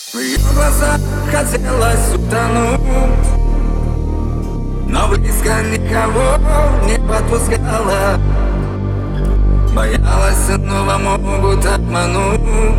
В ее глазах хотелось утонуть, но близко никого не подпускала. Боялась, снова могут обмануть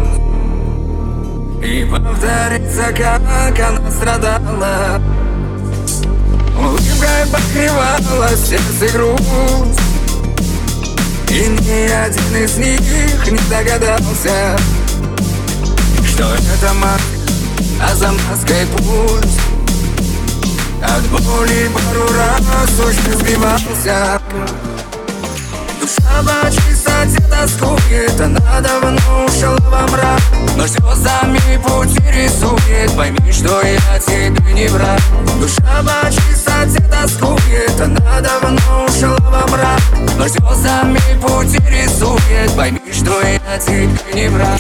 и повторится, как она страдала. Улыбкой покрывала сердце грусть, и ни один из них не догадался, что это маска, а за маской пульс. От боли пару раз уже сбивался. Душа по чистоте тоскует, она давно ушла во мрак, но слезами пути рисует. Пойми, что я тебе не враг. Душа по чистоте тоскует, она давно ушла во мрак, но слезами пути рисует. Пойми, что я тебе не враг.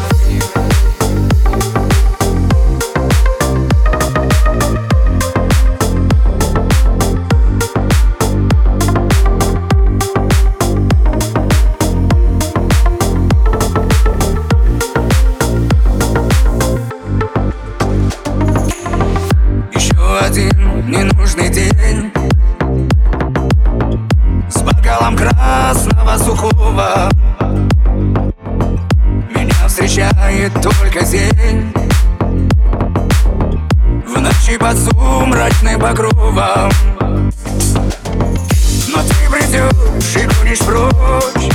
Один ненужный день с бокалом красного сухого. Меня встречает только день в ночи под сумрачным покровом. Но ты придешь и гонишь прочь,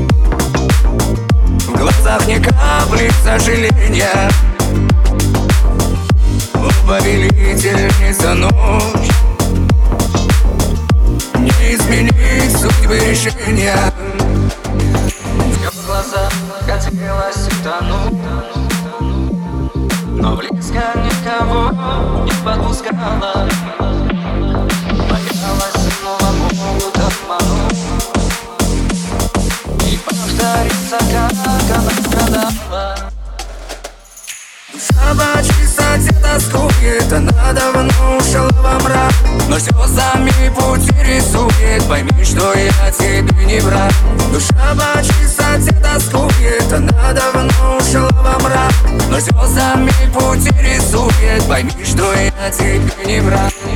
в глазах ни капли сожаления. Повелительница ночь, не изменить судьбы решения. В ее глазах хотелось утонуть, но близко никого не подпускала. Боялась, снова могут обмануть и повторится, как она страдала. Душа по чистоте тоскует, она давно ушла во мрак, но слезами пути рисует. Пойми, что я тебе не враг. Душа по чистоте тоскует, она давно ушла во мрак, но слезами пути рисует. Пойми, что я тебе не враг.